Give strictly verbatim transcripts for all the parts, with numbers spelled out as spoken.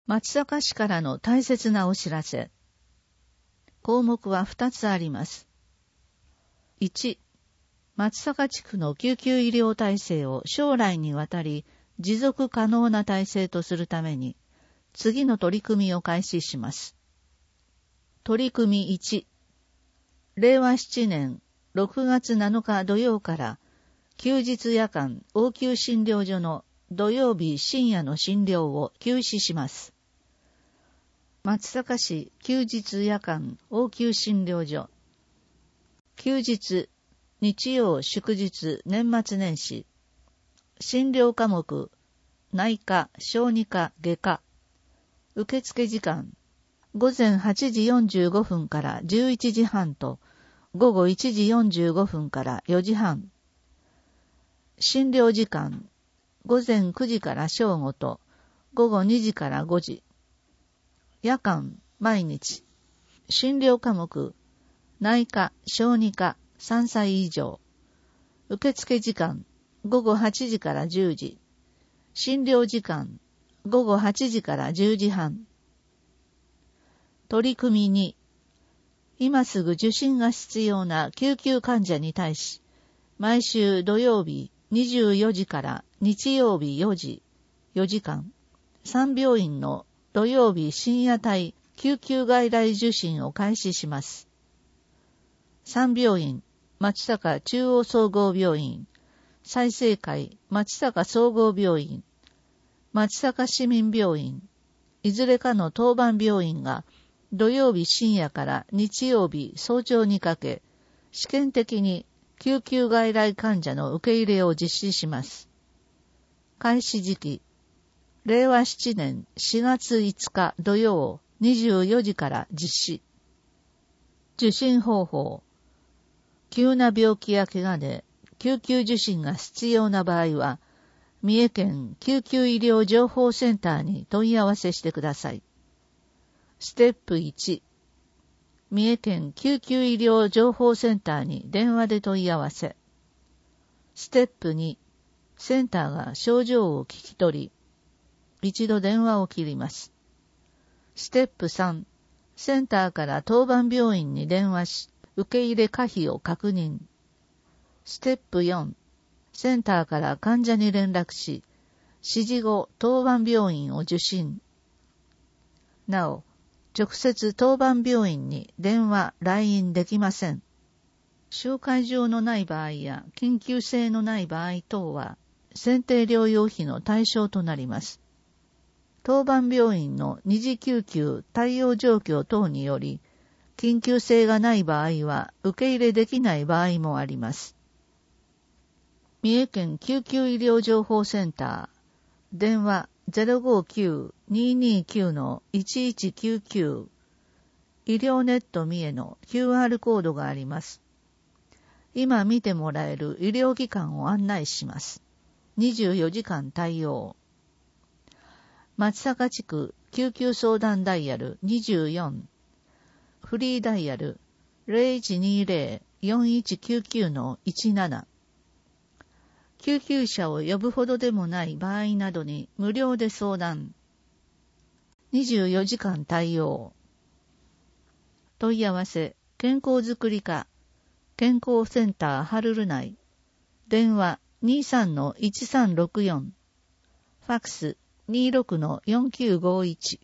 松阪市からの大切なお知らせ。項目はふたつあります。いち、松阪地区の救急医療体制を将来にわたり持続可能な体制とするために、次の取り組みを開始します。取り組みいち、れいわななねんろくがつなのか土曜から休日夜間応急診療所の土曜日深夜の診療を休止します。松阪市休日夜間応急診療所。休日、日曜、祝日、年末年始。診療科目、内科、小児科、外科。受付時間、午前はちじよんじゅうごふんからじゅういちじはんと、午後いちじよんじゅうごふんからよじはん。診療時間、午前くじから正午と、午後にじからごじ。夜間、毎日。診療科目、内科、小児科、さんさい以上。受付時間、午後はちじからじゅうじ。診療時間、午後はちじからじゅうじはん。取り組みに、今すぐ受診が必要な救急患者に対し、毎週土曜日にじゅうよじから日曜日よじ、よじかん、さん病院の土曜日深夜帯救急外来受診を開始します。さん病院、松阪中央総合病院、済生会松阪総合病院、松阪市民病院、いずれかの当番病院が土曜日深夜から日曜日早朝にかけ、試験的に救急外来患者の受け入れを実施します。開始時期、れいわななねんしがついつか土曜にじゅうよじから実施。受診方法。急な病気や怪我で救急受診が必要な場合は、三重県救急医療情報センターに問い合わせしてください。ステップいち、三重県救急医療情報センターに電話で問い合わせ。ステップに、センターが症状を聞き取り、一度電話を切ります。ステップさん、センターから当番病院に電話し、受け入れ可否を確認。ステップよん、センターから患者に連絡し、指示後当番病院を受診。なお、直接当番病院に電話、来院できません。集会場のない場合や緊急性のない場合等は、選定療養費の対象となります。当番病院の二次救急対応状況等により、緊急性がない場合は受け入れできない場合もあります。三重県救急医療情報センター、電話 ゼロごきゅう にーにーきゅう のいちいちきゅうきゅう、医療ネット三重の キューアール コードがあります。今見てもらえる医療機関を案内します。にじゅうよじかん対応。松阪地区救急相談ダイヤルにじゅうよん、フリーダイヤル ゼロいちにゼロ よんいちきゅうきゅう のいちなな。救急車を呼ぶほどでもない場合などに無料で相談。にじゅうよじかん対応。問い合わせ、健康づくり課、健康センターハルル内。電話 にじゅうさんのいちさんろくよん。ファックス にじゅうろくのよんきゅうごいち。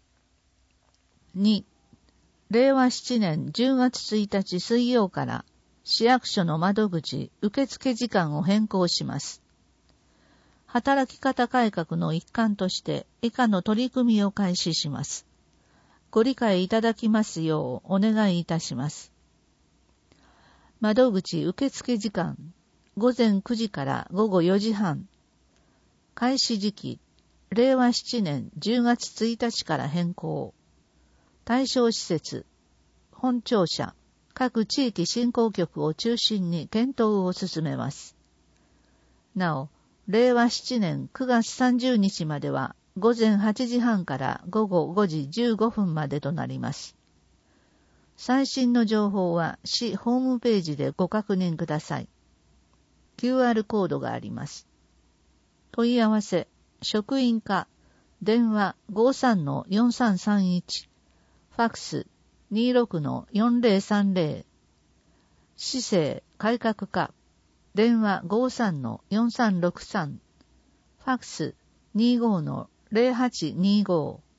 に、れいわななねんじゅうがつついたち水曜から市役所の窓口受付時間を変更します。働き方改革の一環として以下の取り組みを開始します。ご理解いただきますようお願いいたします。窓口受付時間、ごぜんくじからごごよじはん。開始時期、れいわななねんじゅうがつついたちから変更。対象施設、本庁舎、各地域振興局を中心に検討を進めます。なお、れいわななねんくがつさんじゅうにちまではごぜんはちじはんからごごごじじゅうごふんまでとなります。最新の情報は市ホームページでご確認ください。キューアール コードがあります。問い合わせ、職員課、 電話 ごーさんのよんさんさんいち、ファックス にーろくのよんぜろさんぜろ、市政改革課、電話 ごーさんのよんさんろくさん、ファックス にーごのぜろはちにーご、